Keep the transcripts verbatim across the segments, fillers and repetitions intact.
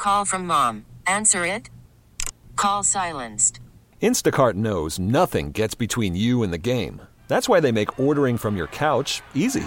Call from mom. Answer it. Call silenced. Instacart knows nothing gets between you and the game. That's why they make ordering from your couch easy.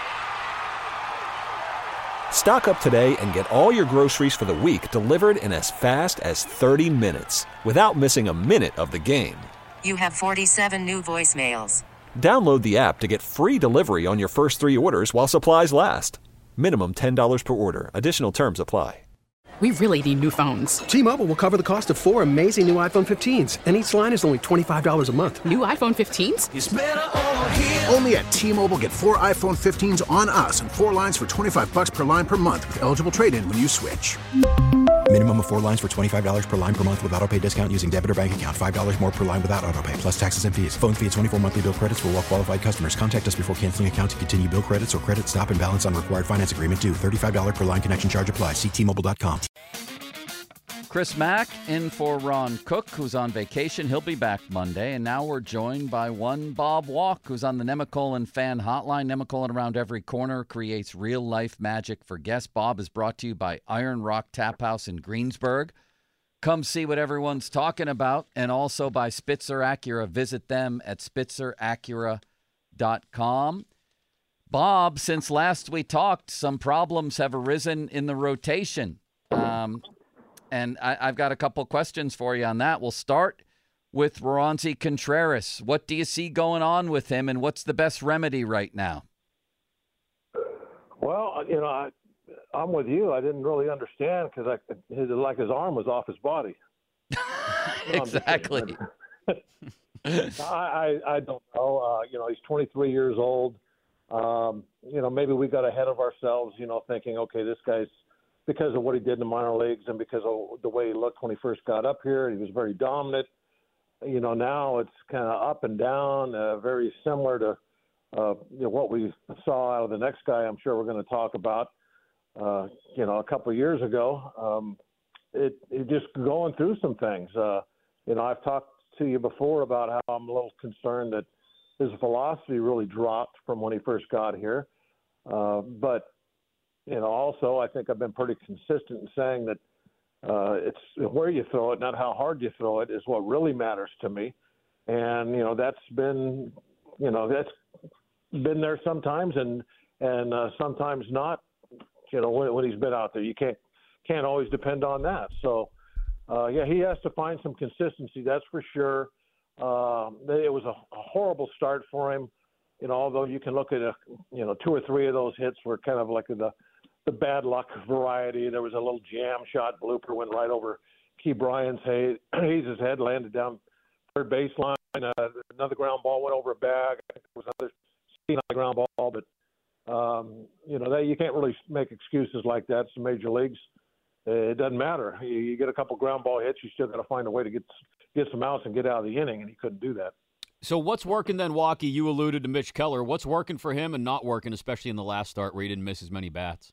Stock up today and get all your groceries for the week delivered in as fast as thirty minutes without missing a minute of the game. You have forty-seven new voicemails. Download the app to get free delivery on your first three orders while supplies last. Minimum ten dollars per order. Additional terms apply. We really need new phones. T-Mobile will cover the cost of four amazing new iPhone fifteens, and each line is only twenty-five dollars a month. New iPhone fifteens? It's better over here. Only at T-Mobile, get four iPhone fifteens on us and four lines for twenty-five bucks per line per month with eligible trade-in when you switch. Minimum of four lines for twenty-five dollars per line per month with autopay discount using debit or bank account. five dollars more per line without autopay, plus taxes and fees. Phone fee at twenty-four monthly bill credits for well-qualified customers. Contact us before canceling account to continue bill credits or credit stop and balance on required finance agreement due. thirty-five dollars per line connection charge applies. See T Mobile dot com. Chris Mack in for Ron Cook, who's on vacation. He'll be back Monday. And now we're joined by one Bob Walk, who's on the Nemacolin fan hotline. Nemacolin around every corner creates real-life magic for guests. Bob is brought to you by Iron Rock Tap House in Greensburg. Come see what everyone's talking about. And also by Spitzer Acura. Visit them at spitzer acura dot com. Bob, since last we talked, some problems have arisen in the rotation. Um... And I, I've got a couple questions for you on that. We'll start with Roansy Contreras. What do you see going on with him, and what's the best remedy right now? Well, you know, I, I'm with you. I didn't really understand because I, his, like his arm was off his body. Exactly. I, I I don't know. Uh, you know, he's twenty-three years old. Um, you know, maybe we got ahead of ourselves. You know, thinking, okay, this guy's. Because of what he did in the minor leagues and because of the way he looked when he first got up here, he was very dominant. You know, now it's kind of up and down, uh, very similar to uh, you know, what we saw out of the next guy I'm sure we're going to talk about, uh, you know, a couple of years ago. Um, it, it just going through some things. Uh, you know, I've talked to you before about how I'm a little concerned that his velocity really dropped from when he first got here. Uh, but You know, also, I think I've been pretty consistent in saying that uh, it's where you throw it, not how hard you throw it, is what really matters to me. And, you know, that's been, you know, that's been there sometimes and and uh, sometimes not, you know, when, when he's been out there. You can't can't always depend on that. So, uh, yeah, he has to find some consistency, that's for sure. Um, it was a, a horrible start for him. You know, although you can look at, a, you know, two or three of those hits were kind of like the the bad luck variety. There was a little jam shot blooper, went right over Key Bryan's head. Hayes' head landed down third baseline. Uh, another ground ball went over a bag. There was another ground ball, but um, you know, that you can't really make excuses like that. It's the major leagues. It doesn't matter. You, you get a couple ground ball hits, you still got to find a way to get get some outs and get out of the inning, and he couldn't do that. So what's working then, Walkie? You alluded to Mitch Keller. What's working for him and not working, especially in the last start where he didn't miss as many bats?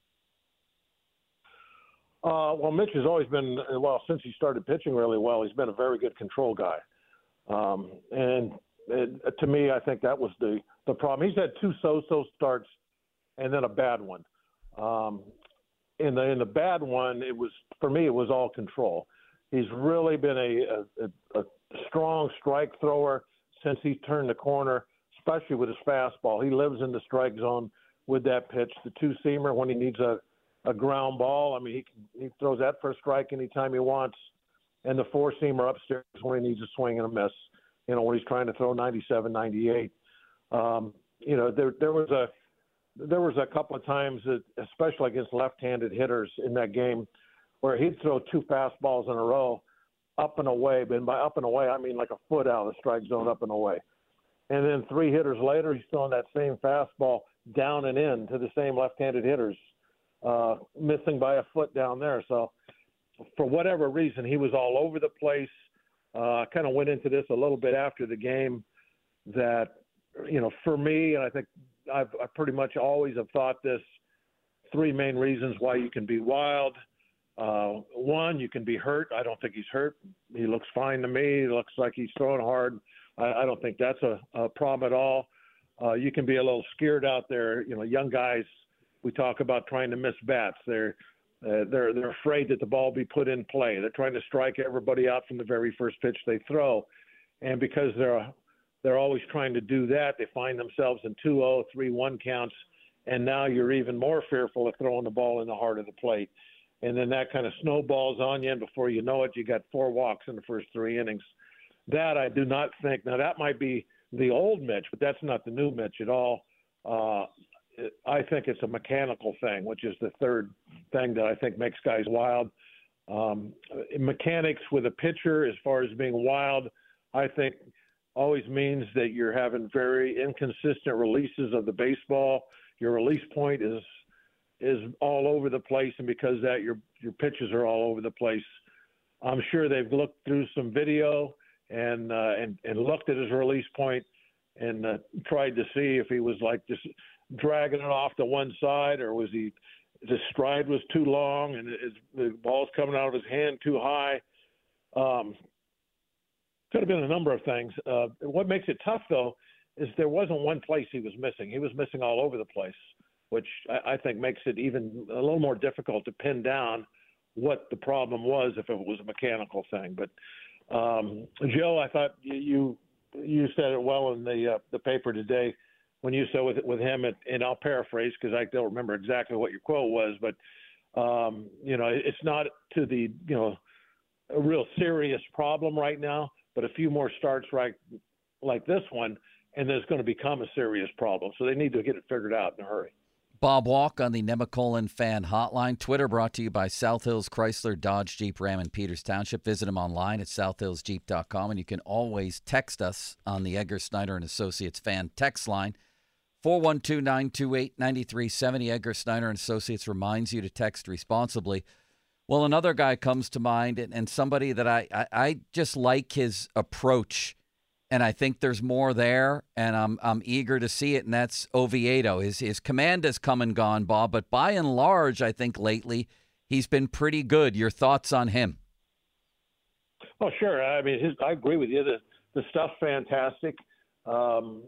Uh, well, Mitch has always been, well, since he started pitching really well, he's been a very good control guy. Um, and it, to me, I think that was the, the problem. He's had two so-so starts and then a bad one. Um, in the in the bad one, it was, for me, it was all control. He's really been a, a, a strong strike thrower since he turned the corner, especially with his fastball. He lives in the strike zone with that pitch. The two-seamer, when he needs a, a ground ball, I mean, he can, he throws that for a strike anytime he wants. And the four-seamer upstairs when he needs a swing and a miss, you know, when he's trying to throw ninety-seven, ninety-eight. Um, you know, there there was a there was a couple of times, that, especially against left-handed hitters in that game, where he'd throw two fastballs in a row up and away. But by up and away, I mean like a foot out of the strike zone, up and away. And then three hitters later, he's throwing that same fastball down and in to the same left-handed hitters, uh, missing by a foot down there. So for whatever reason, he was all over the place. I uh, kind of went into this a little bit after the game that, you know, for me, and I think I've I pretty much always have thought this, three main reasons why you can be wild. Uh, one, you can be hurt. I don't think he's hurt. He looks fine to me. He looks like he's throwing hard. I, I don't think that's a, a problem at all. Uh, you can be a little scared out there. You know, young guys, we talk about trying to miss bats. They're Uh, they're they're afraid that the ball will be put in play. They're trying to strike everybody out from the very first pitch they throw, and because they're they're always trying to do that, they find themselves in two oh, three one counts, and now you're even more fearful of throwing the ball in the heart of the plate. And then that kind of snowballs on you, and before you know it, you got four walks in the first three innings. That I do not think. Now, that might be the old Mitch, but that's not the new Mitch at all. Uh, I think it's a mechanical thing, which is the third thing that I think makes guys wild. Um, mechanics with a pitcher, as far as being wild, I think always means that you're having very inconsistent releases of the baseball. Your release point is is all over the place, and because of that, your your pitches are all over the place. I'm sure they've looked through some video and uh, and and looked at his release point and uh, tried to see if he was like just dragging it off to one side, or was he the stride was too long and his, the ball's coming out of his hand too high. Um, could have been a number of things. Uh, what makes it tough, though, is there wasn't one place he was missing. He was missing all over the place, which I, I think makes it even a little more difficult to pin down what the problem was if it was a mechanical thing. But um, Joe, I thought you you said it well in the uh, the paper today when you said with with him, and, and I'll paraphrase because I don't remember exactly what your quote was, but um, you know, it's not to the you know a real serious problem right now, but a few more starts right like this one, and there's going to become a serious problem. So they need to get it figured out in a hurry. Bob Walk on the Nemacolin Fan Hotline. Twitter brought to you by South Hills Chrysler, Dodge, Jeep, Ram in Peters Township. Visit them online at south hills jeep dot com, and you can always text us on the Edgar Snyder and Associates fan text line, four one two, nine two eight, nine three seven zero. Edgar Snyder and Associates reminds you to text responsibly. Well, another guy comes to mind, and, and somebody that I, I, I just like his approach, and I think there's more there, and I'm I'm eager to see it, and that's Oviedo. His his command has come and gone, Bob, but by and large, I think lately he's been pretty good. Your thoughts on him? Oh, sure. I mean, his, I agree with you. The the stuff's fantastic. Um,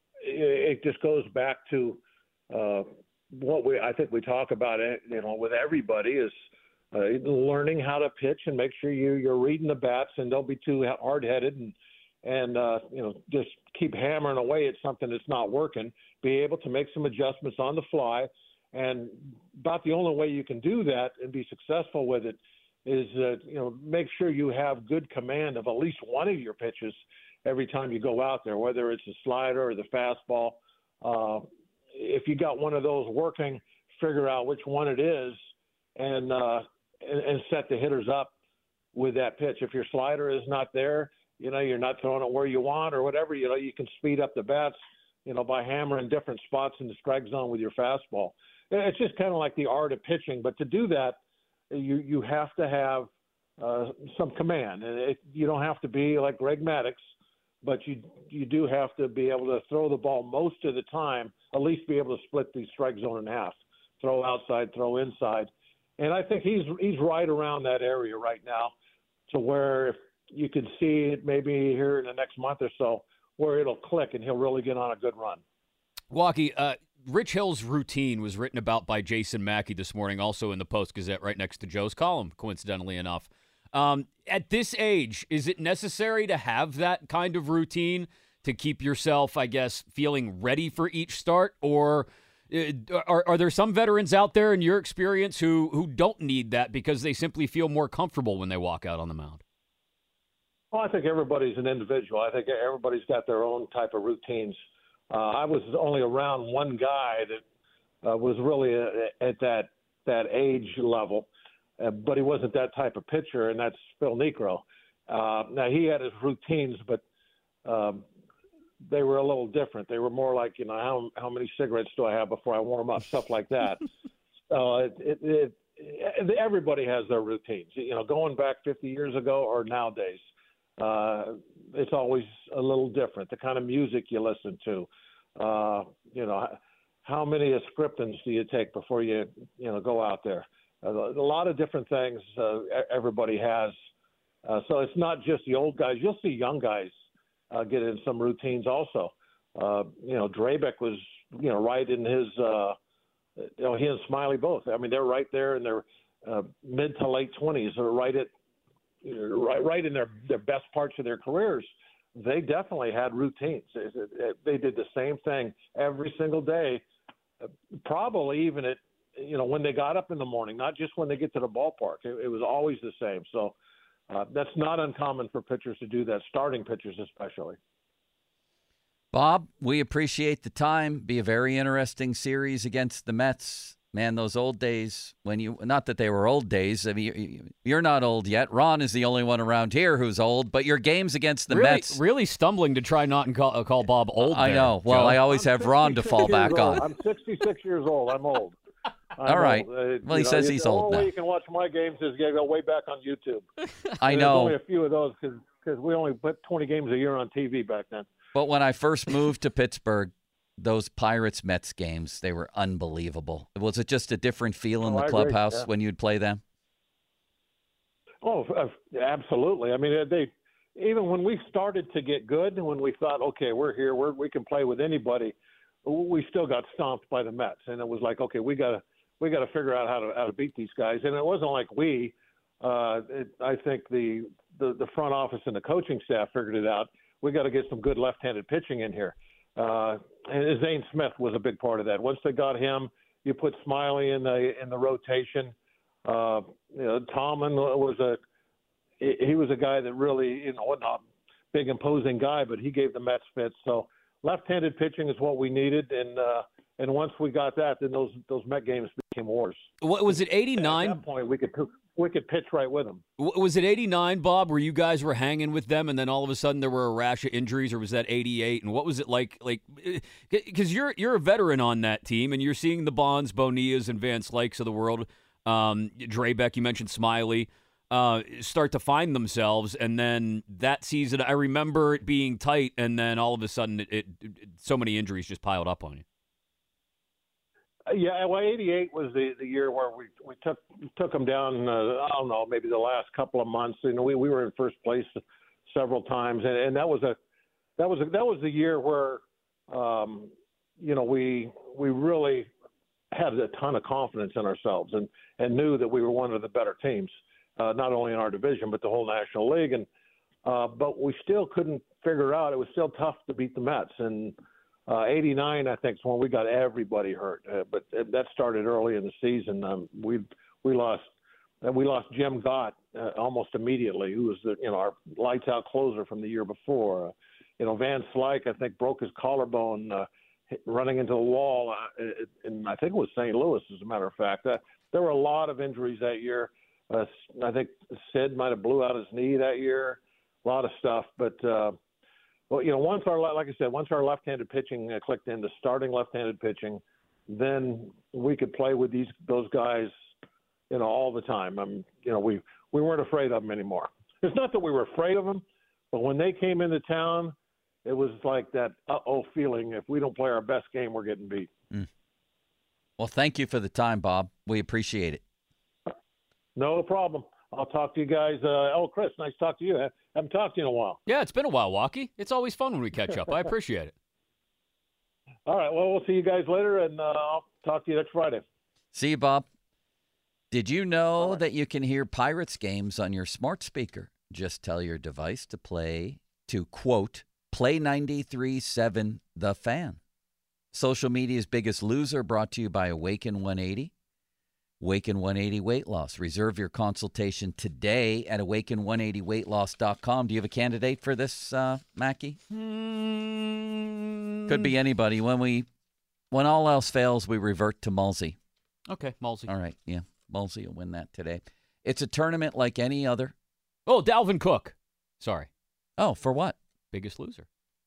it, it just goes back to uh, what we I think we talk about it, you know, with everybody is uh, learning how to pitch and make sure you you're reading the bats and don't be too hard-headed and. and, uh, you know, just keep hammering away at something that's not working, be able to make some adjustments on the fly. And about the only way you can do that and be successful with it is, uh, you know, make sure you have good command of at least one of your pitches every time you go out there, whether it's a slider or the fastball. Uh, if you got one of those working, figure out which one it is and, uh, and, and set the hitters up with that pitch. If your slider is not there, you know, you're not throwing it where you want or whatever, you know, you can speed up the bats, you know, by hammering different spots in the strike zone with your fastball. It's just kind of like the art of pitching. But to do that, you you have to have uh, some command. And it, you don't have to be like Greg Maddux, but you you do have to be able to throw the ball most of the time, at least be able to split the strike zone in half, throw outside, throw inside. And I think he's he's right around that area right now to where if you can see it maybe here in the next month or so where it'll click and he'll really get on a good run. Walkie, uh, Rich Hill's routine was written about by Jason Mackey this morning, also in the Post-Gazette right next to Joe's column, coincidentally enough. Um, at this age, is it necessary to have that kind of routine to keep yourself, I guess, feeling ready for each start? Or uh, are, are there some veterans out there in your experience who, who don't need that because they simply feel more comfortable when they walk out on the mound? Well, I think everybody's an individual. I think everybody's got their own type of routines. Uh, I was only around one guy that uh, was really a, at that that age level, uh, but he wasn't that type of pitcher, and that's Phil Niekro. Uh, now, he had his routines, but um, they were a little different. They were more like, you know, how how many cigarettes do I have before I warm up, stuff like that. So it, it, it, everybody has their routines, you know, going back fifty years ago or nowadays. Uh, it's always a little different, the kind of music you listen to. Uh, you know, how many ascriptants do you take before you, you know, go out there? Uh, a lot of different things uh, everybody has. Uh, so it's not just the old guys. You'll see young guys uh, get in some routines also. Uh, you know, Drabek was, you know, right in his, uh, you know, he and Smiley both. I mean, they're right there in their uh, mid to late twenties, or right at right right in their their best parts of their careers, they definitely had routines. They did the same thing every single day, probably even at, you know, when they got up in the morning, not just when they get to the ballpark. It, it was always the same. So uh, that's not uncommon for pitchers to do that, starting pitchers especially. Bob, we appreciate the time. Be a very interesting series against the Mets. Man, those old days when you, not that they were old days. I mean, you're not old yet. Ron is the only one around here who's old, but your games against the really, Mets. Really stumbling to try not and call, uh, call Bob old. I there, know. Well, Joe. I always I'm have Ron to fall back old. on. I'm sixty-six years old. I'm old. I'm All right. old. Uh, well, he know, says he's the old only now. way you can watch my games is you go way back on YouTube. I There's know. only a few of those because we only put twenty games a year on T V back then. But when I first moved to Pittsburgh, those Pirates-Mets games, they were unbelievable. Was it just a different feel in Oh, the I agree, clubhouse yeah. when you'd play them? Oh, absolutely. I mean, they even when we started to get good, when we thought, okay, we're here, we're, we can play with anybody, we still got stomped by the Mets, and it was like, okay, we got to we got to figure out how to how to beat these guys. And it wasn't like we. Uh, it, I think the, the the front office and the coaching staff figured it out. We got to get some good left-handed pitching in here. Uh, and Zane Smith was a big part of that. Once they got him, you put Smiley in the in the rotation. Uh, you know, Tomlin was a he was a guy that really, you know, wasn't a big imposing guy, but he gave the Mets fits. So left-handed pitching is what we needed, and uh, and once we got that, then those those Met games became wars. What was it, eighty-nine? At that point, we could we could pitch right with them. Was it eighty-nine, Bob, where you guys were hanging with them, and then all of a sudden there were a rash of injuries, or was that eighty-eight? And what was it like? Like, because you're you're a veteran on that team, and you're seeing the Bonds, Bonillas, and Van Slyke's of the world. Um, Drabek, you mentioned Smiley, uh, start to find themselves, and then that season, I remember it being tight, and then all of a sudden, it, it, it so many injuries just piled up on you. Yeah, well, eighty-eight was the, the year where we we took took them down. Uh, I don't know, maybe the last couple of months. You know, we, we were in first place several times, and, and that was a that was a, that was the year where, um, you know, we we really had a ton of confidence in ourselves, and, and knew that we were one of the better teams, uh, not only in our division but the whole National League. And uh, but we still couldn't figure out. It was still tough to beat the Mets, and. Uh, eighty-nine, I think, is when we got everybody hurt, uh, but that started early in the season. Um, we we lost uh, we lost Jim Gott uh, almost immediately, who was the you know our lights out closer from the year before. Uh, you know Van Slyke, I think, broke his collarbone uh, running into the wall, uh, and I think it was Saint Louis, as a matter of fact. Uh, there were a lot of injuries that year. Uh, I think Sid might have blew out his knee that year. A lot of stuff, but. Uh, Well, you know, once our like I said, once our left-handed pitching uh, clicked into starting left-handed pitching, then we could play with these those guys, you know, all the time. Um, you know, we we weren't afraid of them anymore. It's not that we were afraid of them, but when they came into town, it was like that uh-oh feeling. If we don't play our best game, we're getting beat. Mm. Well, thank you for the time, Bob. We appreciate it. No problem. I'll talk to you guys. Uh, oh, Chris, nice to talk to you. I haven't talked to you in a while. Yeah, it's been a while, Walkie. It's always fun when we catch up. I appreciate it. All right. Well, we'll see you guys later, and uh, I'll talk to you next Friday. See you, Bob. Did you know right. that you can hear Pirates games on your smart speaker? Just tell your device to play, to quote, play ninety-three point seven The Fan. Social media's biggest loser, brought to you by Awaken one eighty. Awaken one eighty Weight Loss. Reserve your consultation today at awaken one eighty weight loss dot com. Do you have a candidate for this, uh, Mackie? Mm. Could be anybody. When we, when all else fails, we revert to Mulsey. Okay, Mulsey. All right, yeah. Mulsey will win that today. It's a tournament like any other. Oh, Dalvin Cook. Sorry. Oh, for what? Biggest loser.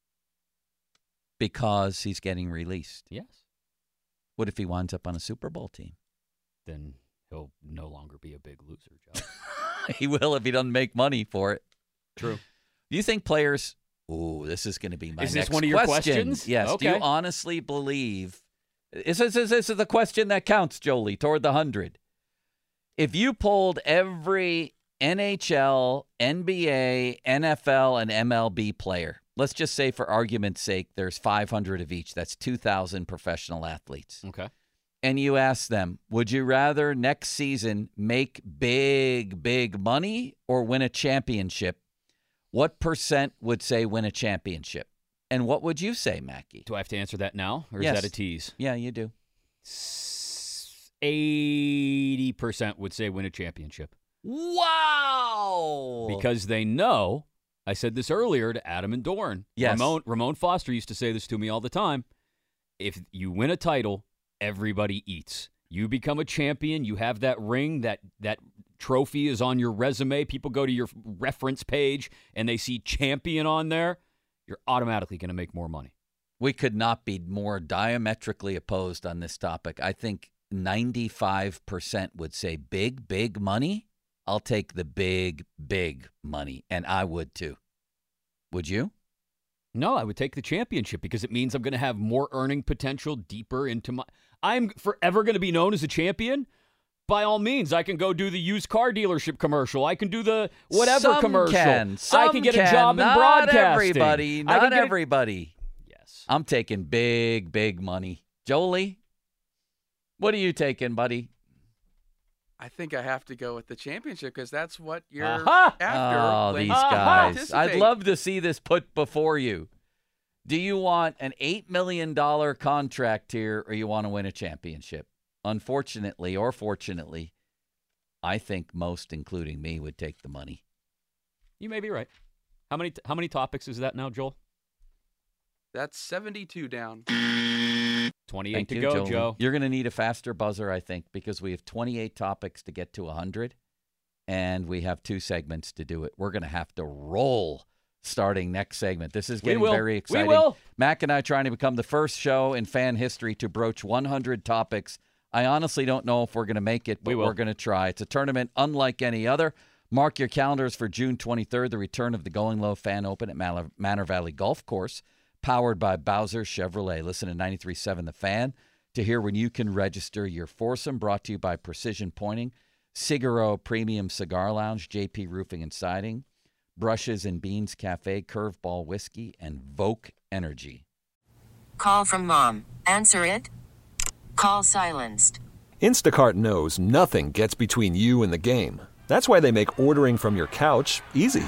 Because he's getting released. Yes. What if he winds up on a Super Bowl team? Then he'll no longer be a big loser, Joe. He will if he doesn't make money for it. True. Do you think players... Ooh, this is going to be my is next this one of your question. questions? Yes. Okay. Do you honestly believe... This is, this is the question that counts, Jolie, toward the one hundred. If you polled every N H L, N B A, N F L, and M L B player, let's just say for argument's sake, there's five hundred of each. That's two thousand professional athletes. Okay. and you ask them, would you rather next season make big, big money or win a championship? What percent would say win a championship? And what would you say, Mackie? Do I have to answer that now, or Yes. is that a tease? Yeah, you do. eighty percent would say win a championship. Wow! Because they know, I said this earlier to Adam and Dorn. Yes. Ramon, Ramon Foster used to say this to me all the time. If you win a title, everybody eats. You become a champion. You have that ring, that that trophy is on your resume. People go to your reference page and they see champion on there. You're automatically going to make more money. We could not be more diametrically opposed on this topic. I think ninety-five percent would say big, big money. I'll take the big, big money, and I would too. Would you? No, I would take the championship because it means I'm going to have more earning potential deeper into my... I'm forever going to be known as a champion. By all means, I can go do the used car dealership commercial. I can do the whatever Some commercial. Can. Some I can get can. a job not in broadcasting. Everybody, I not can get everybody. A... Yes. I'm taking big, big money. Jolie, what are you taking, buddy? I think I have to go with the championship because that's what you're Aha! after. Oh, when these you guys. participate. I'd love to see this put before you. Do you want an eight million dollars contract here or you want to win a championship? Unfortunately or fortunately, I think most, including me, would take the money. You may be right. How many how many topics is that now, Joel? That's seventy-two down. twenty-eight Thank to you, go, Jolie. Joe. You're going to need a faster buzzer, I think, because we have twenty-eight topics to get to one hundred, and we have two segments to do it. We're going to have to roll starting next segment. This is We getting will. very exciting. We will. Mac and I trying to become the first show in fan history to broach one hundred topics. I honestly don't know if we're going to make it, but We will. we're going to try. It's a tournament unlike any other. Mark your calendars for June twenty-third, the return of the Going Low Fan Open at Manor Manor Valley Golf Course, powered by Bowser Chevrolet. Listen to ninety-three point seven The Fan to hear when you can register your foursome, brought to you by Precision Pointing, Sigaro Premium Cigar Lounge, J P Roofing and Siding, Brushes and Beans Cafe, Curveball Whiskey, and Voke Energy. Call from mom. Answer it. Call silenced. Instacart knows nothing gets between you and the game. That's why they make ordering from your couch easy.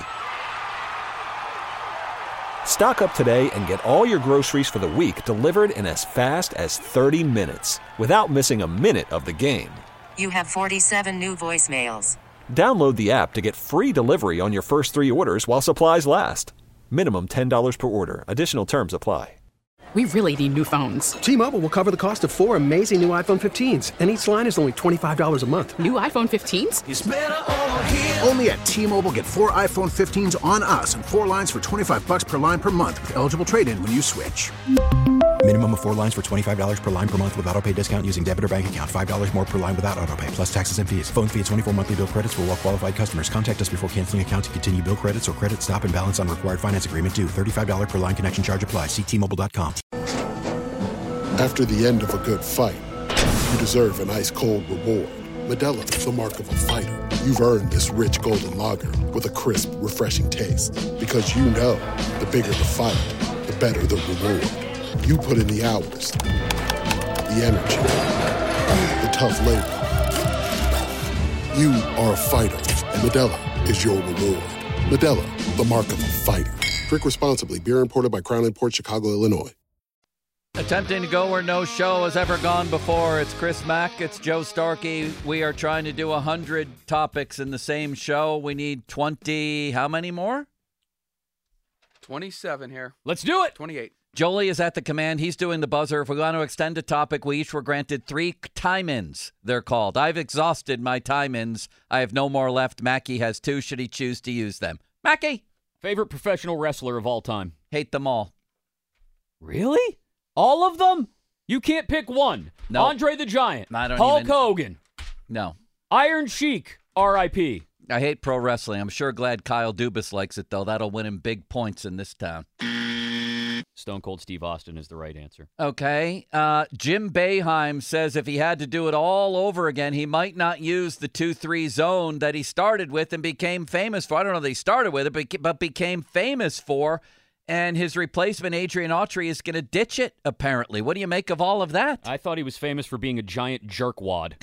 Stock up today and get all your groceries for the week delivered in as fast as thirty minutes without missing a minute of the game. You have forty-seven new voicemails. Download the app to get free delivery on your first three orders while supplies last. Minimum ten dollars per order. Additional terms apply. We really need new phones. T-Mobile will cover the cost of four amazing new iPhone fifteens, and each line is only twenty-five dollars a month. New iPhone fifteens? It's better over here. Only at T-Mobile, get four iPhone fifteens on us and four lines for twenty-five bucks per line per month with eligible trade-in when you switch. Minimum of four lines for twenty-five dollars per line per month with autopay discount using debit or bank account. five dollars more per line without autopay, plus taxes and fees. Phone fee at twenty-four monthly bill credits for well-qualified customers. Contact us before canceling account to continue bill credits or credit stop and balance on required finance agreement due. thirty-five dollars per line connection charge applies. See T Mobile dot com. After the end of a good fight, you deserve an ice-cold reward. Modelo is the mark of a fighter. You've earned this rich golden lager with a crisp, refreshing taste. Because you know, the bigger the fight, the better the reward. You put in the hours, the energy, the tough labor. You are a fighter, and Modelo is your reward. Modelo, the mark of a fighter. Drink responsibly. Beer imported by Crown Imports, Chicago, Illinois. Attempting to go where no show has ever gone before. It's Chris Mack. It's Joe Starkey. We are trying to do one hundred topics in the same show. We need twenty. How many more? twenty-seven here. Let's do it. twenty-eight. Jolie is at the command. He's doing the buzzer. If we want to extend a topic, we each were granted three time-ins, they're called. I've exhausted my time-ins. I have no more left. Mackie has two. Should he choose to use them? Mackie! Favorite professional wrestler of all time? Hate them all. Really? All of them? You can't pick one. No. Andre the Giant. I don't Hulk even- Hogan. No. Iron Sheik. R I P I hate pro wrestling. I'm sure glad Kyle Dubas likes it, though. That'll win him big points in this town. Stone Cold Steve Austin is the right answer. Okay. Uh, Jim Boeheim says if he had to do it all over again, he might not use the two three zone that he started with and became famous for. I don't know that he started with it, but, but became famous for. And his replacement, Adrian Autry, is going to ditch it, apparently. What do you make of all of that? I thought he was famous for being a giant jerkwad.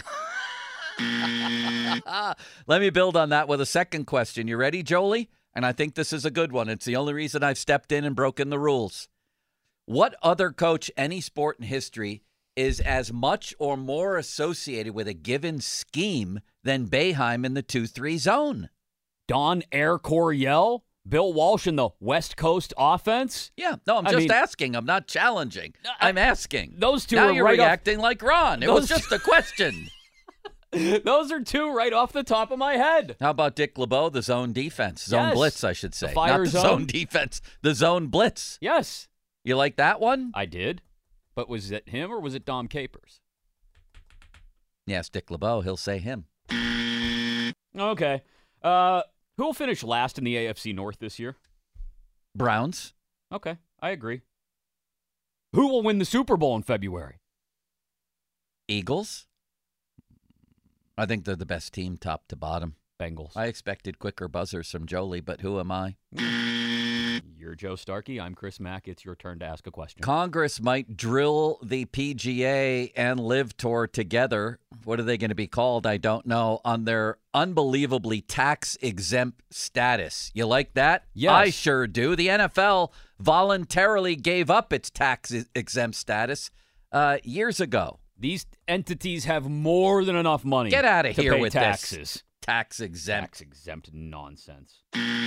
Let me build on that with a second question. You ready, Jolie? And I think this is a good one. It's the only reason I've stepped in and broken the rules. What other coach, any sport in history, is as much or more associated with a given scheme than Boeheim in the two three zone? Don Air Coryell? Bill Walsh in the West Coast offense? Yeah, no, I'm I just mean, asking. I'm not challenging. I'm asking. Those two now are you're right reacting off, like Ron. It those was just a question. Those are two right off the top of my head. How about Dick LeBeau, the zone defense? Zone Yes. blitz, I should say. The fire Not the zone. zone defense. The zone blitz. Yes. You like that one? I did. But was it him or was it Dom Capers? Yes, Dick LeBeau. He'll say him. Okay. Uh, who will finish last in the A F C North this year? Browns. Okay, I agree. Who will win the Super Bowl in February? Eagles. I think they're the best team top to bottom. Bengals. I expected quicker buzzers from Jolie, but who am I? You're Joe Starkey. I'm Chris Mack. It's your turn to ask a question. Congress might drill the P G A and Live Tour together. What are they going to be called? I don't know. On their unbelievably tax-exempt status. You like that? Yes. I sure do. The N F L voluntarily gave up its tax-exempt status uh, years ago. These entities have more than enough money. Get out of to here pay with taxes. this. Tax-exempt. Tax-exempt nonsense.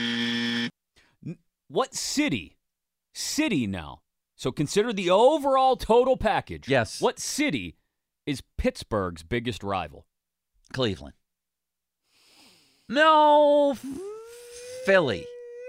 What city? City now. So consider the overall total package. Yes. What city is Pittsburgh's biggest rival? Cleveland. No, Philly.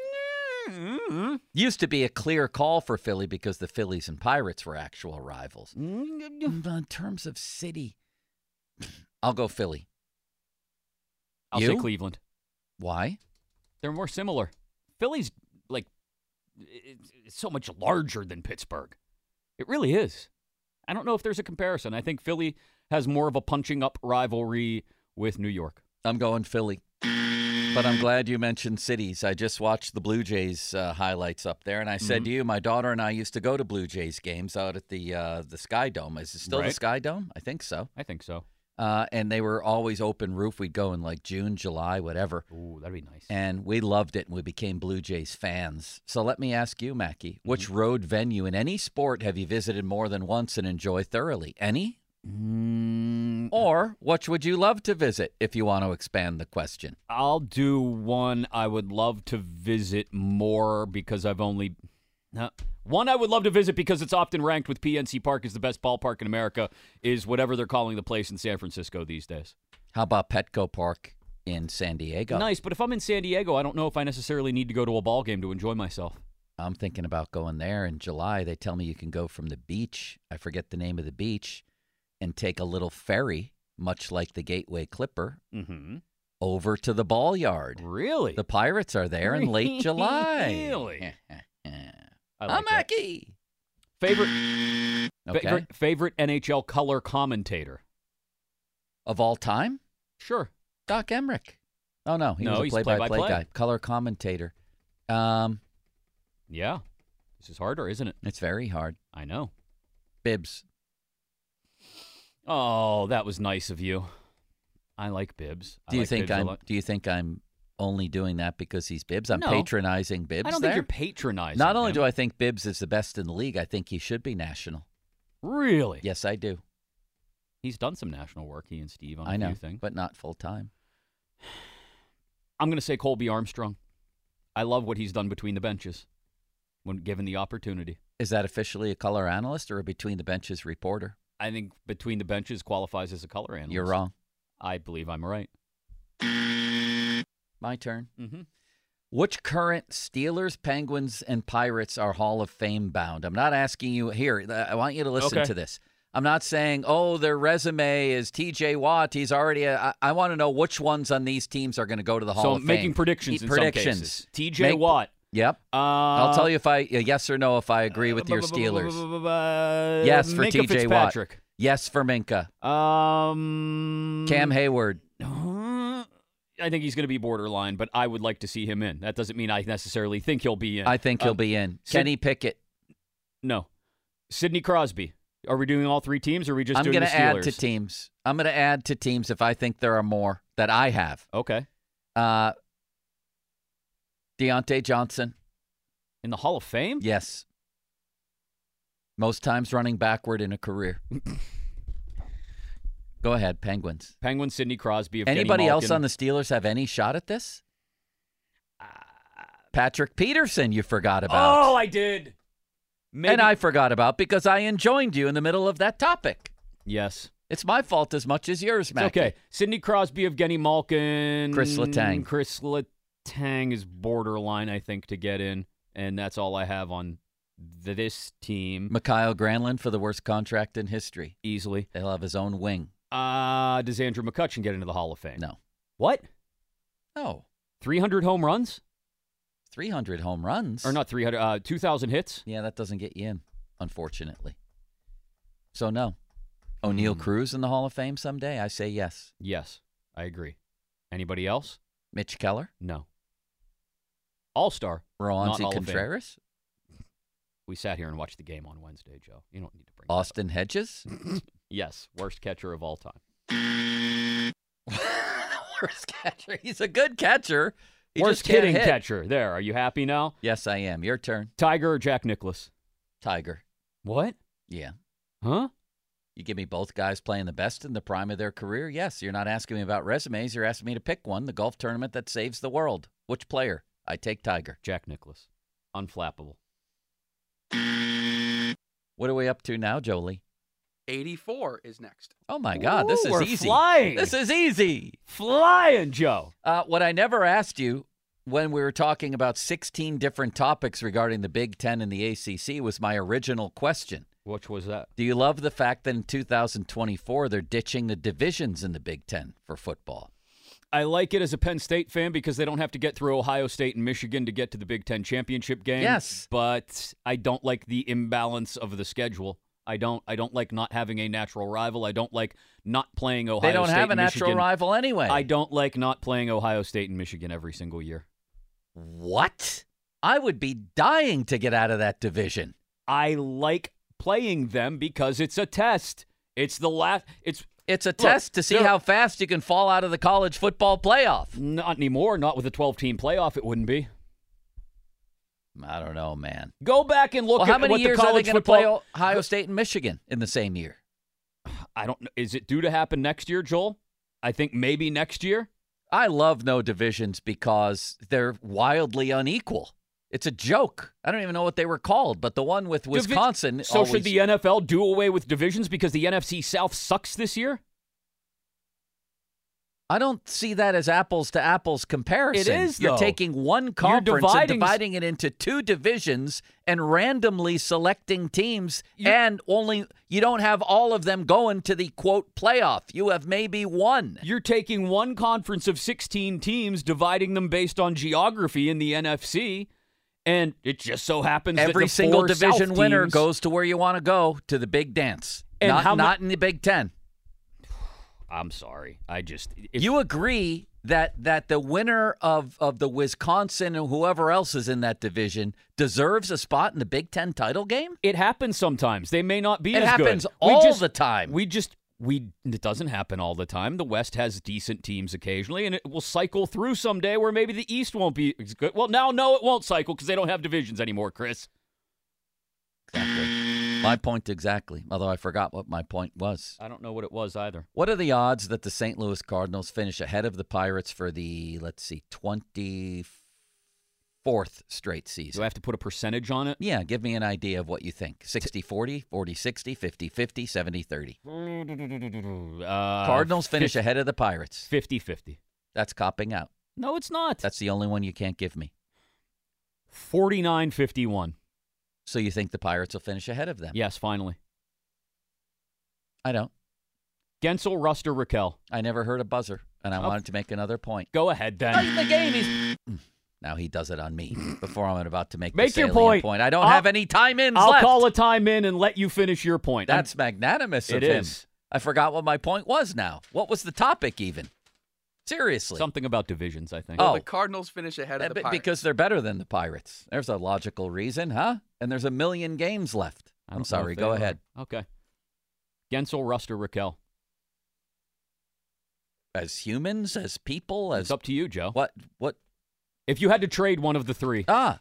Used to be a clear call for Philly because the Phillies and Pirates were actual rivals. But in terms of city, I'll go Philly. I'll You? say Cleveland. Why? They're more similar. Philly's like it's it's so much larger than Pittsburgh. It really is. I don't know if there's a comparison. I think Philly has more of a punching up rivalry with New York. I'm going Philly. But I'm glad you mentioned cities. I just watched the Blue Jays uh, highlights up there, and I said Mhm. to you, my daughter and I used to go to Blue Jays games out at the uh, the Sky Dome. Is it still the Right. Sky Dome? I think so. I think so. Uh, and they were always open roof. We'd go in like June, July, whatever. Ooh, that'd be nice. And we loved it, and we became Blue Jays fans. So let me ask you, Mackie, which road venue in any sport have you visited more than once and enjoy thoroughly? Any? Mm, Or which would you love to visit if you want to expand the question? I'll do one I would love to visit more because I've only... No. One I would love to visit because it's often ranked with P N C Park as the best ballpark in America is whatever they're calling the place in San Francisco these days. How about Petco Park in San Diego? Nice, but if I'm in San Diego, I don't know if I necessarily need to go to a ball game to enjoy myself. I'm thinking about going there in July. They tell me you can go from the beach, I forget the name of the beach, and take a little ferry, much like the Gateway Clipper, Mm-hmm. over to the ball yard. Really? The Pirates are there in late July. Really? I I'm like that. Mackie. Favorite, Okay. favorite, favorite N H L color commentator? Of all time? Sure. Doc Emmerich. Oh, no. He No, was a he's play-by-play play-by-play. guy. Color commentator. Um, Yeah. This is harder, isn't it? It's very hard. I know. Bibbs. Oh, that was nice of you. I like Bibbs. I Do you like think Bibbs a I'm? lot. Do you think I'm only doing that because he's Bibbs? I'm No. patronizing Bibbs. I don't there. think you're patronizing Not only him. do I think Bibbs is the best in the league, I think he should be national. Really? Yes, I do. He's done some national work, he and Steve, on a I know, few things. but not full time. I'm going to say Colby Armstrong. I love what he's done between the benches when given the opportunity. Is that officially a color analyst or a between the benches reporter? I think between the benches qualifies as a color analyst. You're wrong. I believe I'm right. My turn. Mm-hmm. Which current Steelers, Penguins, and Pirates are Hall of Fame bound? I'm not asking you here. I want you to listen Okay. to this. I'm not saying, oh, their resume is T J Watt. He's already a, I, I want to know which ones on these teams are going to go to the Hall So of Fame. making predictions He- in predictions. some cases. T J Make- Watt. Yep. Uh, I'll tell you if I, a yes or no, if I agree with your Steelers. Yes for Minka T J Watt. Fitzpatrick. Yes for Minka. Um, Cam Hayward. uh, I think he's going to be borderline, but I would like to see him in. That doesn't mean I necessarily think he'll be in. I think he'll um, be in. Sid- Kenny Pickett. No. Sidney Crosby. Are we doing all three teams, or are we just I'm doing gonna the Steelers? add to teams. I'm going to add to teams if I think there are more that I have. Okay. Uh, Deontay Johnson. In the Hall of Fame? Yes. Most times running backward in a career. Go ahead, Penguins. Penguins, Sidney Crosby. Evgeny Anybody else Malkin. on the Steelers have any shot at this? Uh, Patrick Peterson, you forgot about. Oh, I did. Maybe. And I forgot about because I enjoined you in the middle of that topic. Yes. It's my fault as much as yours, It's Mackie. okay. Sidney Crosby, Evgeny Malkin. Chris Letang. Chris Letang is borderline, I think, to get in. And that's all I have on this team. Mikhail Granlund for the worst contract in history. Easily. He'll have his own wing. Uh, does Andrew McCutchen get into the Hall of Fame? No. What? No. three hundred home runs? three hundred home runs. Or not three hundred, uh, two thousand hits? Yeah, that doesn't get you in, unfortunately. So, no. O'Neal Mm. Cruz in the Hall of Fame someday? I say yes. Yes, I agree. Anybody else? Mitch Keller? No. All-star. not Roansy Hall of Fame. Contreras? We sat here and watched the game on Wednesday, Joe. You don't need to bring Austin Hedges? that up. Yes, worst catcher of all time. Worst catcher. He's a good catcher. He worst just can't hitting hit. catcher. There, are you happy now? Yes, I am. Your turn. Tiger or Jack Nicklaus? Tiger. What? Yeah. Huh? You give me both guys playing the best in the prime of their career? Yes. You're not asking me about resumes. You're asking me to pick one, the golf tournament that saves the world. Which player? I take Tiger. Jack Nicklaus. Unflappable. What are we up to now, Jolie? eighty-four is next. Oh, my God. This Ooh, is we're easy. flying. This is easy. Flying, Joe. Uh, what I never asked you when we were talking about sixteen different topics regarding the Big Ten and the A C C was my original question. Which was that? Do you love the fact that in two thousand twenty-four they're ditching the divisions in the Big Ten for football? I like it as a Penn State fan because they don't have to get through Ohio State and Michigan to get to the Big Ten championship game. Yes. But I don't like the imbalance of the schedule. I don't I don't like not having a natural rival. I don't like not playing Ohio State They don't and have a natural Michigan. rival anyway. I don't like not playing Ohio State and Michigan every single year. What? I would be dying to get out of that division. I like playing them because it's a test. It's the last it's It's a Look, test to see there- how fast you can fall out of the college football playoff. not anymore, not with a twelve-team playoff, it wouldn't be. I don't know, man. Go back and look Well, at how many what years the are they college going to play football. Ohio State and Michigan in the same year? I don't know. Is it due to happen next year, Joel? I think maybe next year. I love no divisions because they're wildly unequal. It's a joke. I don't even know what they were called, but the one with Divi- Wisconsin. So always, should the N F L do away with divisions because the N F C South sucks this year? I don't see that as apples to apples comparison. It is, You're though. taking one conference and dividing- dividing it into two divisions and randomly selecting teams, You- and only you don't have all of them going to the quote playoff. You have maybe one. You're taking one conference of sixteen teams, dividing them based on geography in the N F C, and it just so happens that Every the single four division South winner teams- goes to where you want to go, to the big dance. And not how mu- not in the Big Ten. I'm sorry. I just if, You agree that that the winner of, of the Wisconsin and whoever else is in that division deserves a spot in the Big Ten title game? It happens sometimes. They may not be It as happens good. all we just, the time. We just we it doesn't happen all the time. The West has decent teams occasionally, and it will cycle through someday where maybe the East won't be as good. Well, now no, it won't cycle because they don't have divisions anymore, Chris. Exactly. My point exactly, although I forgot what my point was. I don't know what it was either. What are the odds that the Saint Louis Cardinals finish ahead of the Pirates for the, let's see, twenty-fourth straight season? Do I have to put a percentage on it? Yeah, give me an idea of what you think. sixty forty, forty sixty, fifty fifty, seventy thirty. Uh, Cardinals finish fif- ahead of the Pirates. fifty-fifty. That's copping out. No, it's not. That's the only one you can't give me. forty-nine fifty-one. So you think the Pirates will finish ahead of them? Yes, finally. I don't. Gensel, Ruster, Raquel. I never heard a buzzer, and I Oh. wanted to make another point. Go ahead, then. Late in the game, he's... Now he does it on me before I'm about to make, Make the your salient point. I don't I'll- have any time ins I'll left. call a time in and let you finish your point. I'm- That's magnanimous of It him. is. I forgot what my point was now. What was the topic even? Seriously. Something about divisions, I think. Well, Oh. the Cardinals finish ahead of Uh, the b- Pirates. Because they're better than the Pirates. There's a logical reason, huh? And there's a million games left. I I'm don't know sorry. if they Go are. ahead. Okay. Gensel, Rust, or Raquel? As humans, as people, as It's up to you, Joe. what? What? If you had to trade one of the three. Ah,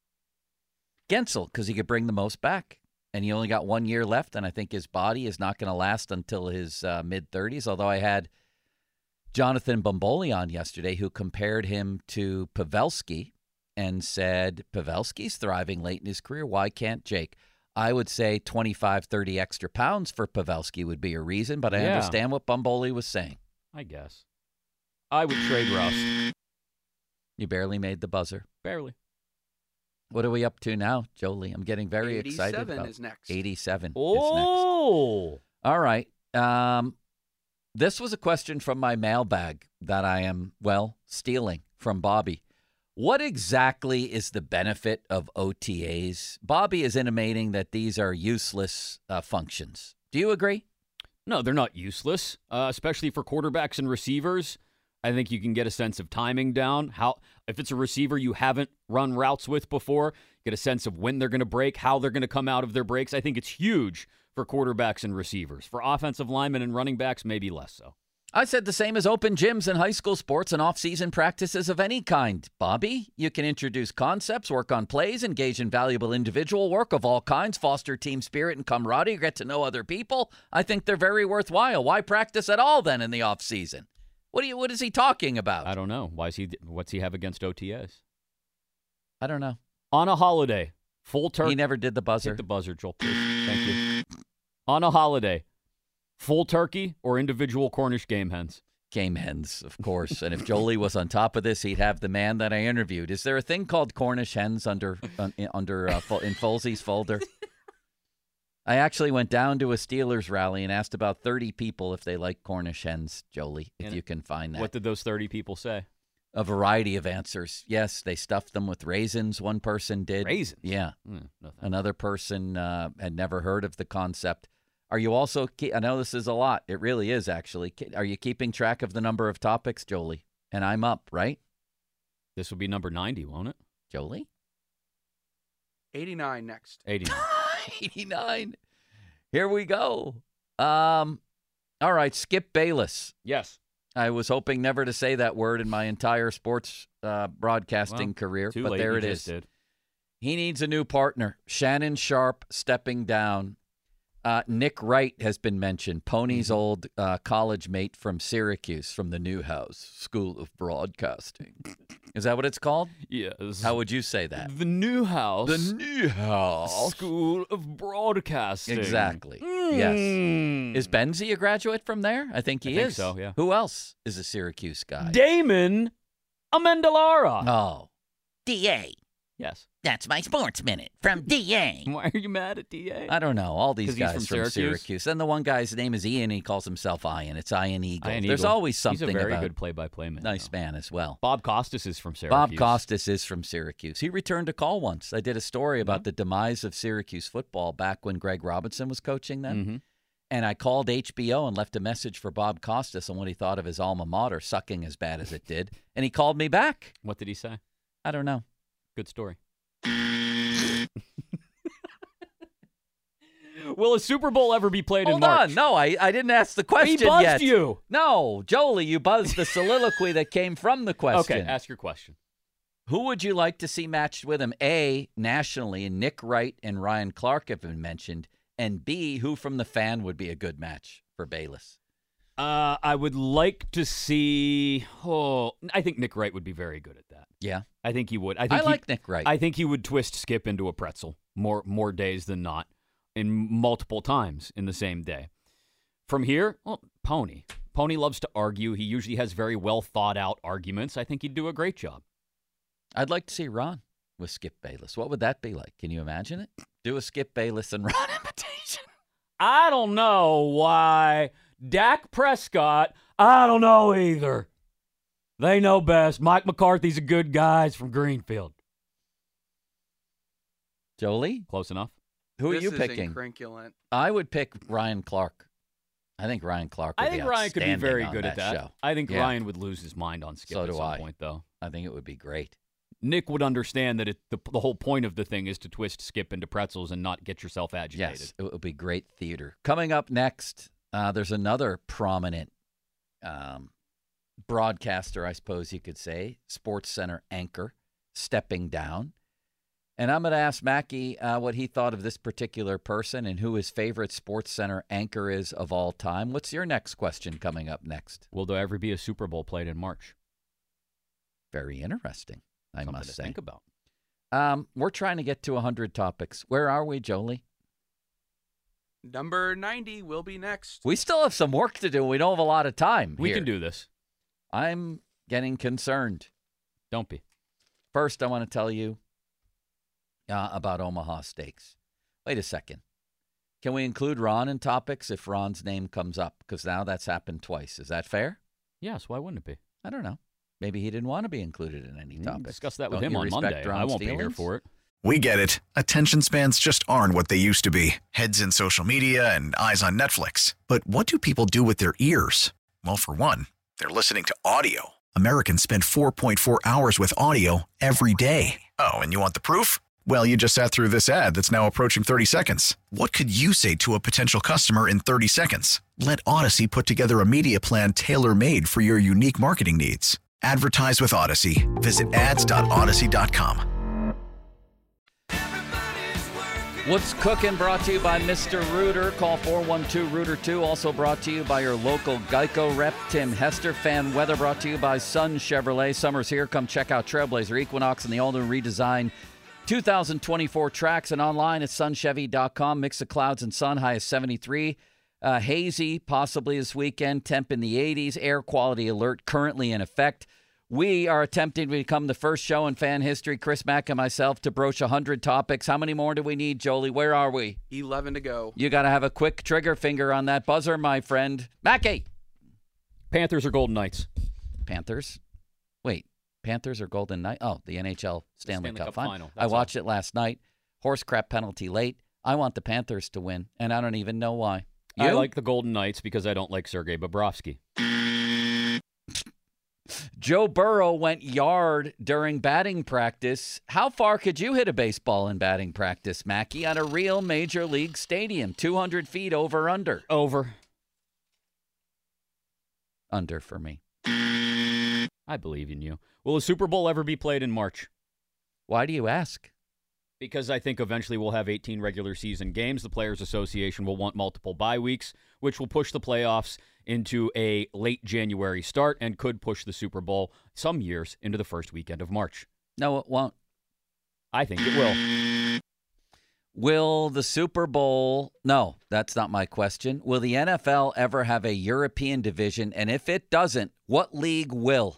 Gensel, because he could bring the most back, and he only got one year left, and I think his body is not going to last until his uh, mid thirties. Although I had Jonathan Bomboli on yesterday, who compared him to Pavelski and said Pavelski's thriving late in his career. Why can't Jake? I would say twenty-five, thirty extra pounds for Pavelski would be a reason, but I Yeah. understand what Bomboli was saying. I guess. I would trade Rust. You barely made the buzzer. Barely. What are we up to now, Jolie? I'm getting very excited eighty-seven about is next. eighty-seven is next. Oh. All right. Um, this was a question from my mailbag that I am, well, stealing from Bobby. What exactly is the benefit of O T As? Bobby is intimating that these are useless uh, functions. Do you agree? No, they're not useless, uh, especially for quarterbacks and receivers. I think you can get a sense of timing down. How if it's a receiver you haven't run routes with before, get a sense of when they're going to break, how they're going to come out of their breaks. I think it's huge for quarterbacks and receivers. For offensive linemen and running backs, maybe less so. I said the same as open gyms and high school sports and off-season practices of any kind. Bobby, you can introduce concepts, work on plays, engage in valuable individual work of all kinds, foster team spirit and camaraderie, get to know other people. I think they're very worthwhile. Why practice at all then in the off-season? What do you? What is he talking about? I don't know. Why is he? What's he have against O T As? I don't know. On a holiday, full turkey. He never did the buzzer. Hit the buzzer, Joel, please. Thank you. On a holiday, full turkey or individual Cornish game hens? Game hens, of course. And if Jolie was on top of this, he'd have the man that I interviewed. Is there a thing called Cornish hens under uh, under uh, in Folsey's folder? I actually went down to a Steelers rally and asked about thirty people if they like Cornish hens, Jolie, if And you can find that. What did those thirty people say? A variety of answers. Yes, they stuffed them with raisins. One person did. Raisins? Yeah. Mm, no thanks. Another person uh, had never heard of the concept. Are you also, ke- I know this is a lot. It really is, actually. Ke- Are you keeping track of the number of topics, Jolie? And I'm up, right? This will be number ninety, won't it? Jolie? eighty-nine next. eighty. eighty-nine. Here we go. Um, all right, Skip Bayless. Yes. I was hoping never to say that word in my entire sports uh, broadcasting Well, career, too but late, there you it just is. did. He needs a new partner. Shannon Sharp stepping down. Uh, Nick Wright has been mentioned. Pony's Mm-hmm. old uh, college mate from Syracuse, from the Newhouse School of Broadcasting. Is that what it's called? Yes. How would you say that? The Newhouse. The Newhouse School of Broadcasting. Exactly. Mm. Yes. Is Benzie a graduate from there? I think he I think is. so, yeah. Who else is a Syracuse guy? Damon Amendolara. Oh. D A. Yes. That's my sports minute from D A. Why are you mad at D A? I don't know. All these 'Cause he's guys from from, Syracuse? Syracuse. And the one guy's name is Ian. And he calls himself Ian. It's Ian Eagle. Ian There's Eagle. always something He's a very about good play-by-play man. nice though. man as well. Bob Costas is from Syracuse. Bob Costas is from Syracuse. He returned a call once. I did a story about the demise of Syracuse football back when Greg Robinson was coaching them. Mm-hmm. And I called H B O and left a message for Bob Costas on what he thought of his alma mater sucking as bad as it did. And he called me back. What did he say? I don't know. Good story. Will a Super Bowl ever be played Hold in March? on. No, I, I didn't ask the question He buzzed yet. you. No, Jolie, you buzzed the soliloquy that came from the question. Okay, ask your question. Who would you like to see matched with him? A, nationally, and Nick Wright and Ryan Clark have been mentioned. And B, who from the fan would be a good match for Bayless? Uh, I would like to see. Oh, I think Nick Wright would be very good at that. Yeah. I think he would. I, I, think he- like Nick Wright. I think he would twist Skip into a pretzel more more days than not, in multiple times in the same day. From here, well, Pony. Pony loves to argue. He usually has very well thought out arguments. I think he'd do a great job. I'd like to see Ron with Skip Bayless. What would that be like? Can you imagine it? Do a Skip Bayless and Ron imitation. I don't know why Dak Prescott. I don't know either. They know best. Mike McCarthy's a good guy. He's from Greenfield. Jolie? Close enough. Who this are you is picking? Incrinculant. I would pick Ryan Clark. I think Ryan Clark would I think be Ryan could be outstanding very on good at that. show. I think Yeah. Ryan would lose his mind on Skip So at do some I. point, though. I think it would be great. Nick would understand that it, the, the whole point of the thing is to twist Skip into pretzels and not get yourself agitated. Yes, it would be great theater. Coming up next, uh, there's another prominent um, broadcaster, I suppose you could say, Sports Center anchor, stepping down. And I'm going to ask Mackey uh, what he thought of this particular person and who his favorite Sports Center anchor is of all time. What's your next question coming up next? Will there ever be a Super Bowl played in March? Very interesting, I Something must to say. think about. Um, we're trying to get to one hundred topics. Where are we, Jolie? Number ninety will be next. We still have some work to do. We don't have a lot of time We here. can do this. I'm getting concerned. Don't be. First, I want to tell you uh, about Omaha Steaks. Wait a second. Can we include Ron in topics if Ron's name comes up? Because now that's happened twice. Is that fair? Yes, why wouldn't it be? I don't know. Maybe he didn't want to be included in any We can topics. discuss that with Don't him you on respect Monday. I Ron's won't be here feelings? for it. We get it. Attention spans just aren't what they used to be. Heads in social media and eyes on Netflix. But what do people do with their ears? Well, for one, they're listening to audio. Americans spend four point four hours with audio every day. Oh, and you want the proof? Well, you just sat through this ad that's now approaching thirty seconds. What could you say to a potential customer in thirty seconds? Let Odyssey put together a media plan tailor-made for your unique marketing needs. Advertise with Odyssey. Visit ads dot odyssey dot com. What's Cooking brought to you by Mister Rooter. Call four one two, Rooter two. Also brought to you by your local Geico rep, Tim Hester. Fan weather brought to you by Sun Chevrolet. Summer's here. Come check out Trailblazer Equinox and the all-new redesigned two thousand twenty-four Trax, and online at sun chevy dot com. Mix of clouds and sun, high of seventy-three. Uh, hazy possibly this weekend, temp in the eighties. Air quality alert currently in effect. We are attempting to become the first show in fan history, Chris Mack and myself, to broach one hundred topics. How many more do we need, Jolie? Where are we? eleven to go. You got to have a quick trigger finger on that buzzer, my friend. Mackey! Panthers or Golden Knights? Panthers? Wait, Panthers or Golden Knights? Oh, the N H L Stanley, Stanley Cup, Cup final. final. I That's watched it last night. Horse crap penalty late. I want the Panthers to win, and I don't even know why. You? I like the Golden Knights because I don't like Sergei Bobrovsky. Joe Burrow went yard during batting practice. How far could you hit a baseball in batting practice, Mackey, at a real major league stadium? two hundred feet over, under? Over. Under for me. I believe in you. Will a Super Bowl ever be played in March? Why do you ask? Because I think eventually we'll have eighteen regular season games. The Players Association will want multiple bye weeks, which will push the playoffs into a late January start and could push the Super Bowl some years into the first weekend of March. No, it won't. I think it will. Will the Super Bowl... No, that's not my question. Will the N F L ever have a European division? And if it doesn't, what league will?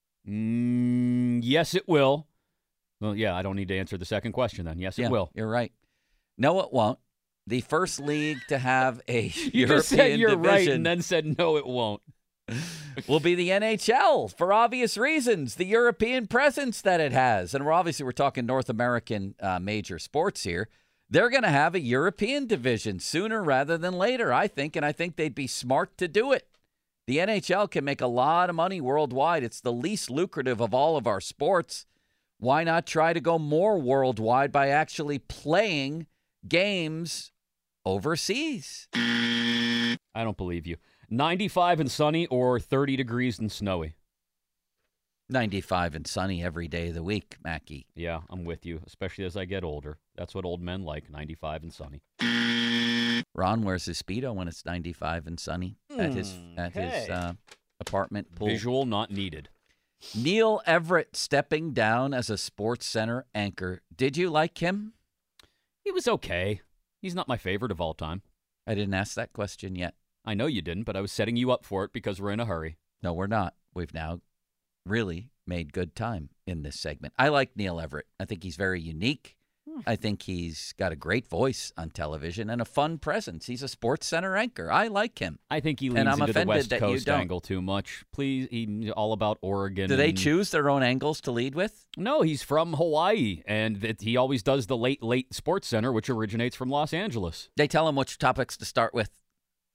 Mm, yes, it will. Well, yeah, I don't need to answer the second question then. Yes, it Yeah, will. You're right. No, it won't. The first league to have a You European just said you're division right and then said no, it won't. will be the N H L for obvious reasons. The European presence that it has, and we're obviously we're talking North American uh, major sports here. They're going to have a European division sooner rather than later, I think, and I think they'd be smart to do it. The N H L can make a lot of money worldwide. It's the least lucrative of all of our sports. Why not try to go more worldwide by actually playing games overseas? I don't believe you. ninety-five and sunny or thirty degrees and snowy? ninety-five and sunny every day of the week, Mackey. Yeah, I'm with you, especially as I get older. That's what old men like, ninety-five and sunny. Ron wears his Speedo when it's ninety-five and sunny at his at his Okay. uh, apartment pool. Visual not needed. Neil Everett stepping down as a Sports Center anchor. Did you like him? He was okay. He's not my favorite of all time. I didn't ask that question yet. I know you didn't, but I was setting you up for it because we're in a hurry. No, we're not. We've now really made good time in this segment. I like Neil Everett. I think he's very unique. I think he's got a great voice on television and a fun presence. He's a Sports Center anchor. I like him. I think he And leans I'm into the offended West that you Coast don't. angle too much. Please, he's all about Oregon. Do they and- choose their own angles to lead with? No, he's from Hawaii, and that he always does the late, late Sports Center, which originates from Los Angeles. They tell him which topics to start with.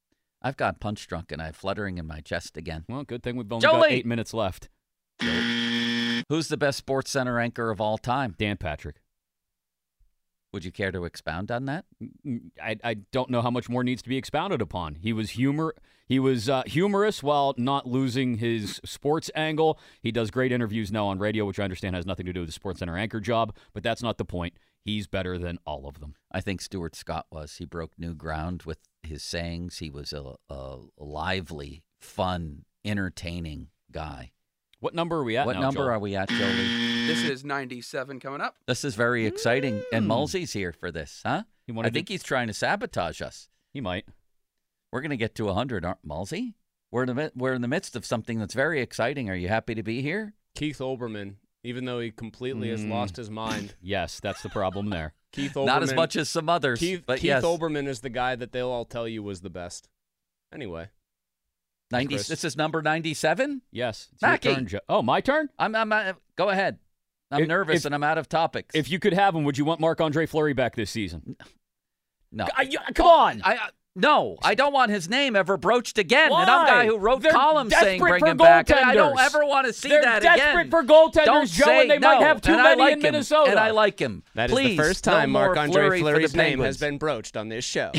I've got punch drunk and I have fluttering in my chest again. Well, good thing we've only Jolie! got eight minutes left. Who's the best Sports Center anchor of all time? Dan Patrick. Would you care to expound on that? I, I don't know how much more needs to be expounded upon. He was humor. He was uh, humorous while not losing his sports angle. He does great interviews now on radio, which I understand has nothing to do with the Sports Center anchor job, but that's not the point. He's better than all of them. I think Stuart Scott was. He broke new ground with his sayings. He was a, a lively, fun, entertaining guy. What number are we at What now, number Joel? are we at, Jolie? This is ninety-seven coming up. This is very exciting. And Mulsey's here for this, huh? He I wanted think to- he's trying to sabotage us. He might. We're going to get to one hundred, aren't Mulsey? We're in, the, mi- we're in the midst of something that's very exciting. Are you happy to be here? Keith Olbermann, even though he completely has Mm. lost his mind. Yes, that's the problem there. Keith Olbermann, Not as much as some others, Keith, but Keith yes. Olbermann is the guy that they'll all tell you was the best. Anyway. ninety. Chris. This is number ninety-seven? Yes. It's Mackie. your turn, Joe. Oh, my turn? I'm, I'm, uh, go ahead. I'm If- nervous if- and I'm out of topics. If you could have him, would you want Marc-Andre Fleury back this season? No. I- you- come on. I, I No, I don't want his name ever broached again. Why? And I'm a guy who wrote They're columns saying desperate bring for him back. And I don't goaltenders. ever want to see They're that again. desperate for goaltenders, Don't Joe, say and they no. might have too And I many like in him. Minnesota. And I like him. That Please, is the first no time more Marc-Andre Fleury for Fleury's the name Penguins. has been broached on this show.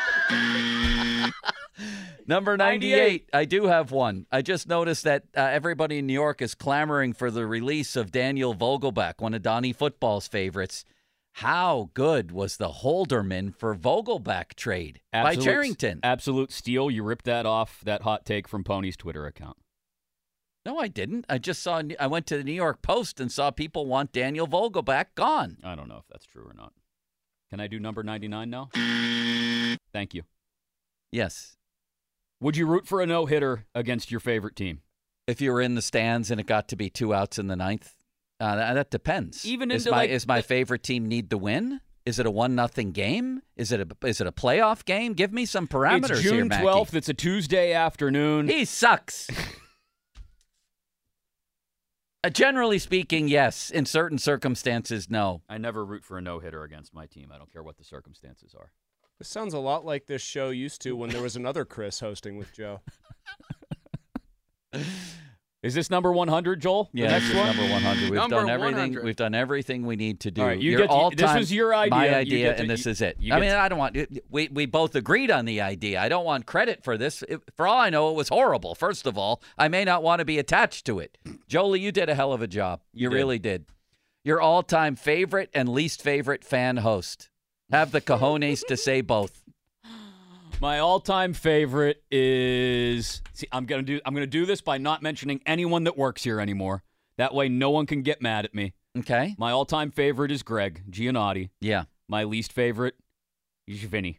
Number ninety-eight. I do have one. I just noticed that uh, everybody in New York is clamoring for the release of Daniel Vogelbach, one of Donnie Football's favorites. How good was the Holderman for Vogelbach trade Absolute, by Charrington? Absolute steal. You ripped that off, that hot take from Pony's Twitter account. No, I didn't. I just saw, I went to the New York Post and saw people want Daniel Vogelbach gone. I don't know if that's true or not. Can I do number ninety-nine now? Thank you. Yes. Would you root for a no-hitter against your favorite team? If you were in the stands and it got to be two outs in the ninth, uh, that, that depends. Even is into, my like, is my favorite team need to win? Is it a one nothing game? Is it a is it a playoff game? Give me some parameters It's here, June Mackie. twelfth. It's a Tuesday afternoon. He sucks. uh, generally speaking, yes. In certain circumstances, no. I never root for a no-hitter against my team. I don't care what the circumstances are. This sounds a lot like this show used to when there was another Chris hosting with Joe. Is this number one hundred, Joel? The Yeah, next this is one? number one hundred. We've Number done everything. one hundred. We've done everything we need to do. All right, you Your get to- all-time, this was your idea. My You idea, get to- and this you- is it. you I get mean, to- I don't want. We we both agreed on the idea. I don't want credit for this. It- for all I know, it was horrible. First of all, I may not want to be attached to it. Jolie, you did a hell of a job. You, You did. really did. Your all-time favorite and least favorite fan host. Have the cojones to say both. My all-time favorite is. See, I'm gonna do. I'm gonna do this by not mentioning anyone that works here anymore. That way, no one can get mad at me. Okay. My all-time favorite is Greg Giannotti. Yeah. My least favorite is Vinny.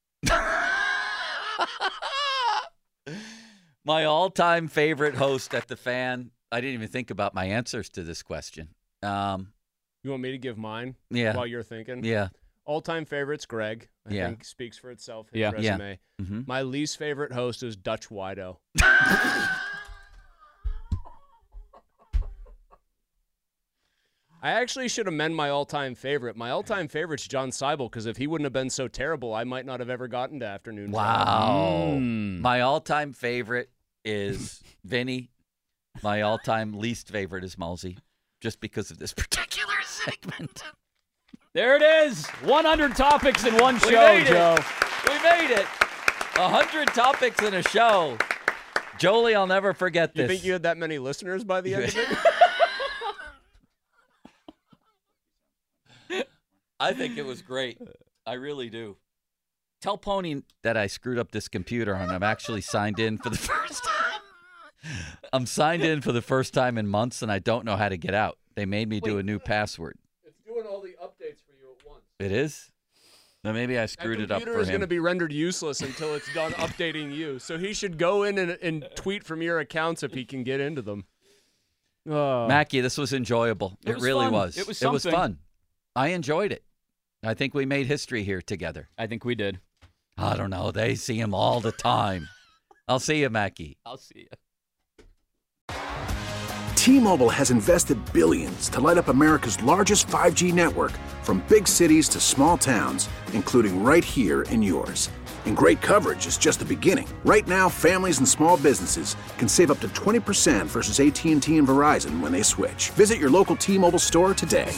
My all-time favorite host at the Fan. I didn't even think about my answers to this question. Um, You want me to give mine Yeah. while you're thinking? yeah. All-time favorites, Greg. I Yeah. think speaks for itself, his Yeah. Yeah. resume. Mm-hmm. My least favorite host is Dutch Wido. I actually should amend my all-time favorite. My all-time favorite's John Seibel, because if he wouldn't have been so terrible, I might not have ever gotten to afternoon. Wow. Mm. My all-time favorite is Vinny. My all-time least favorite is Mulsey, just because of this particular segment. There it is. one hundred topics in one We show, made it. Joe. We made it. A hundred topics in a show. Jolie, I'll never forget You this. think you had that many listeners by the end of it? I think it was great. I really do. Tell Pony that I screwed up this computer and I'm actually signed in for the first time. I'm signed in for the first time in months and I don't know how to get out. They made me do a new password. It's doing all the updates for you at once. It is? Then maybe I screwed it that up computer for is him. going to be rendered useless until it's done updating you. So he should go in and, and tweet from your accounts if he can get into them. Uh, Mackie, this was enjoyable. It It, was really fun. was. It was It was something. fun. I enjoyed it. I think we made history here together. I think we did. I don't know. They see him all the time. I'll see you, Mackie. I'll see you. T-Mobile has invested billions to light up America's largest five G network, from big cities to small towns, including right here in yours. And great coverage is just the beginning. Right now, families and small businesses can save up to twenty percent versus A T and T and Verizon when they switch. Visit your local T-Mobile store today.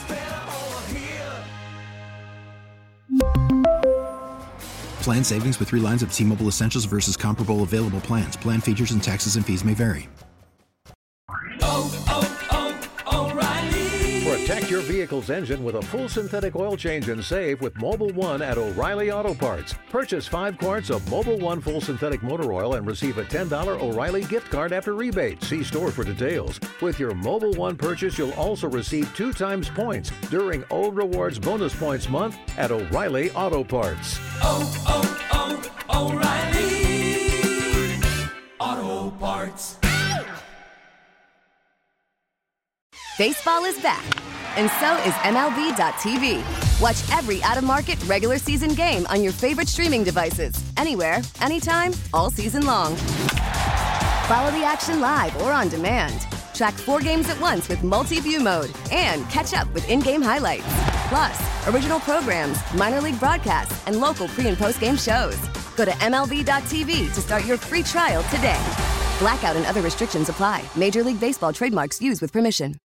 Plan savings with three lines of T-Mobile Essentials versus comparable available plans. Plan features and taxes and fees may vary. Oh, oh, oh, O'Reilly. Protect your vehicle's engine with a full synthetic oil change and save with Mobil one at O'Reilly Auto Parts. Purchase five quarts of Mobil one full synthetic motor oil and receive a ten dollars O'Reilly gift card after rebate. See store for details. With your Mobil one purchase, you'll also receive two times points during O Rewards Bonus Points Month at O'Reilly Auto Parts. Oh, oh, oh, O'Reilly Auto Parts. Baseball is back, and so is M L B dot T V. Watch every out-of-market regular season game on your favorite streaming devices, anywhere, anytime, all season long. Follow the action live or on demand. Track four games at once with multi-view mode and catch up with in-game highlights. Plus, original programs, minor league broadcasts, and local pre- and post-game shows. Go to M L B dot T V to start your free trial today. Blackout and other restrictions apply. Major League Baseball trademarks used with permission.